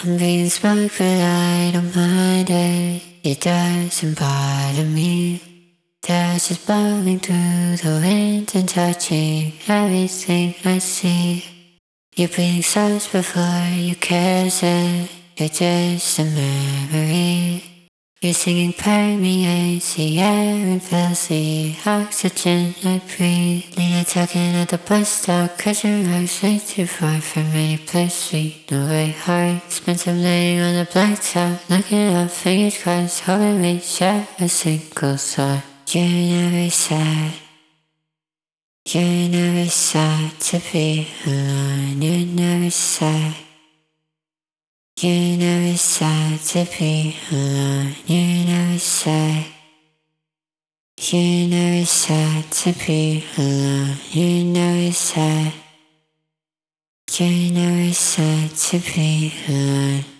I'm being smug but I don't mind it. It doesn't bother me. Dust is blowing through the wind and touching everything I see. You're breathing sauce before you kiss it. You're just a memory. Your singing permeates the air and fills the oxygen I breathe. Lena talking at the bus stop, cause your heart's way too far from any place we know way hard. Spent some laying on the blacktop, looking up, fingers crossed, hoping we share a single thought. You're never sad. You're never sad to be alone. You're never sad. You're never sad to be alone. You're never sad. You're never sad to be alone. You're never sad. You're never sad to be alone.